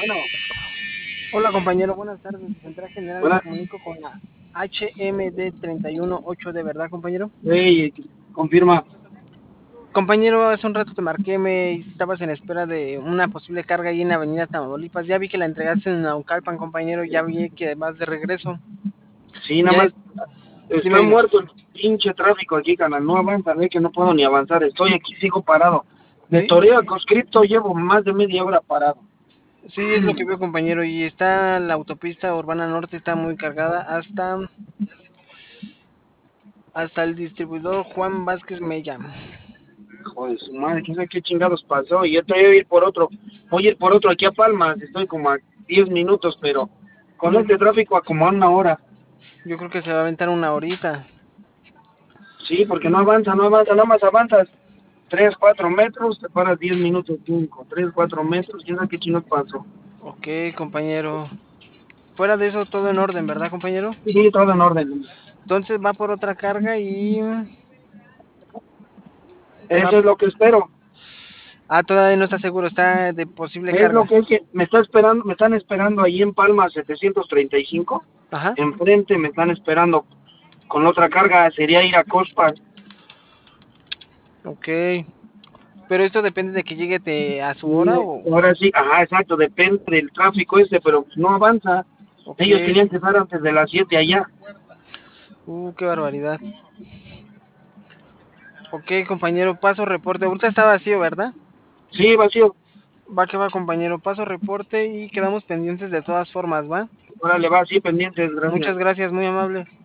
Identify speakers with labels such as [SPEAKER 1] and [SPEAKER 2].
[SPEAKER 1] Bueno,
[SPEAKER 2] Hola compañero, buenas tardes. Central General me
[SPEAKER 1] buena,
[SPEAKER 2] comunico con la HMD 318 de verdad, compañero.
[SPEAKER 1] hey, confirma.
[SPEAKER 2] Compañero, hace un rato te marqué, me estabas en espera de una posible carga ahí en la avenida Tamaulipas. Ya vi que la entregaste en Naucalpan, compañero, ya vi que vas de regreso.
[SPEAKER 1] Sí, nada
[SPEAKER 2] Ya
[SPEAKER 1] más
[SPEAKER 2] es, dime,
[SPEAKER 1] está
[SPEAKER 2] dime.
[SPEAKER 1] muerto el pinche tráfico aquí, canal. No avanza, ve que no puedo ni avanzar. Estoy aquí, sigo parado. De
[SPEAKER 2] Sí,
[SPEAKER 1] Toreo a Conscripto llevo más de media hora parado.
[SPEAKER 2] sí, es lo que veo, compañero. Y está la autopista Urbana Norte, está muy cargada hasta el distribuidor Juan Vázquez Mella.
[SPEAKER 1] Joder, su madre, quién sabe qué chingados pasó. Y yo estoy a ir por otro. Voy a ir por otro aquí a Palmas. Estoy como a 10 minutos, pero con este tráfico a como a una hora.
[SPEAKER 2] Yo creo que se va a aventar una horita.
[SPEAKER 1] Sí, porque no avanza, no avanza, nada más avanzas 3 4 metros, te paras 10 minutos, 5 3 4 metros, quién sabe qué chingados pasó.
[SPEAKER 2] Ok, compañero. Fuera de eso, todo en orden, ¿verdad, compañero?
[SPEAKER 1] Sí, todo en orden.
[SPEAKER 2] Entonces va por otra carga y va.
[SPEAKER 1] Eso es lo que espero.
[SPEAKER 2] Ah, todavía no está seguro, está de posible
[SPEAKER 1] Es lo
[SPEAKER 2] carga.
[SPEAKER 1] que es que me está esperando, me están esperando ahí en Palma 735.
[SPEAKER 2] Ajá,
[SPEAKER 1] Enfrente me están esperando con otra carga, sería ir a Cospas.
[SPEAKER 2] ok. Pero esto depende de que llegue a su
[SPEAKER 1] Y
[SPEAKER 2] hora o.
[SPEAKER 1] ahora sí, ajá, exacto, depende del tráfico pero no avanza.
[SPEAKER 2] Ok.
[SPEAKER 1] Ellos querían que fuera antes de las 7 allá.
[SPEAKER 2] Qué barbaridad. Ok, compañero, paso reporte. Ahorita está vacío, ¿verdad?
[SPEAKER 1] Sí, vacío.
[SPEAKER 2] Va que va, compañero. Paso reporte y quedamos pendientes de todas formas, ¿va?
[SPEAKER 1] Órale, va, sí, pendientes, gracias.
[SPEAKER 2] Muchas gracias, muy amable.